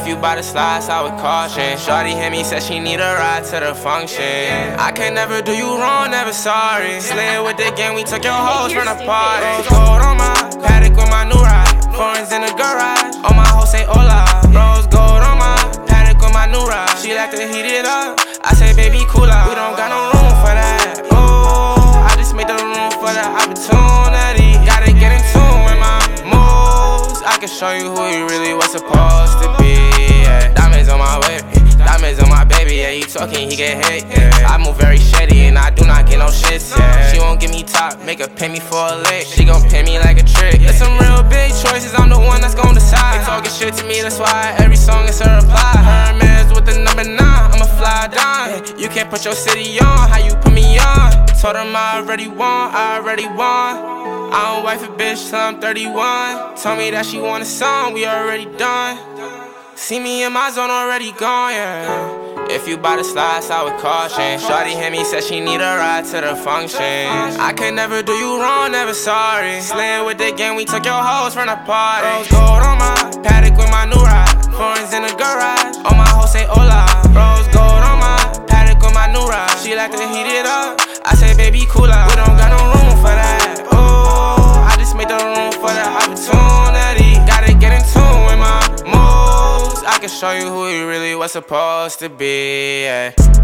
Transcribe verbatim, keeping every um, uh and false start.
If you buy the slides, I with caution. Shorty hit me, said she need a ride to the function. I can never do you wrong, never sorry. Slid with the gang, we took your hoes from the party. Rose gold on my paddock with my new ride. Foreigns in the garage, all my hoes say hola. Rose gold on my paddock with my new ride. She like to heat it up, I say baby cool out. We don't got no room for that. Oh, I just made the room for the opportunity. Gotta get in tune with my moves. I can show you who you really was supposed to be. Yeah. Diamonds on my whip, diamonds on my baby. Yeah, you talking, he get hit. Yeah. I move very shady and I do not get no shits. Yeah. She won't give me top, make her pay me for a lick. She gon' pay me like a trick. It's some real big choices, I'm the one that's gon' decide. They talking shit to me, that's why every song is a reply. Hermes with the number nine, I'm a fly dime. You can't put your city on, how you put me on? Told them I already won, I already won. I don't wife a bitch till I'm thirty-one. Told me that she want a song, we already done. See me in my zone already gone, yeah. If you buy the slides, I with caution. Shorty hit me, said she need a ride to the function. I can never do you wrong, never sorry. Slid with the gang, we took your hoes from the party. Rose gold on my paddock with my new ride. Foreigns in the garage, all my hoes say hola. Rose gold on my paddock with my new ride. She like to heat it up, I say baby cool out. We don't got no room for that. Oh, I just made the room for the opportunity. Gotta get in tune with my moves. I can show you who you really was supposed to be, yeah.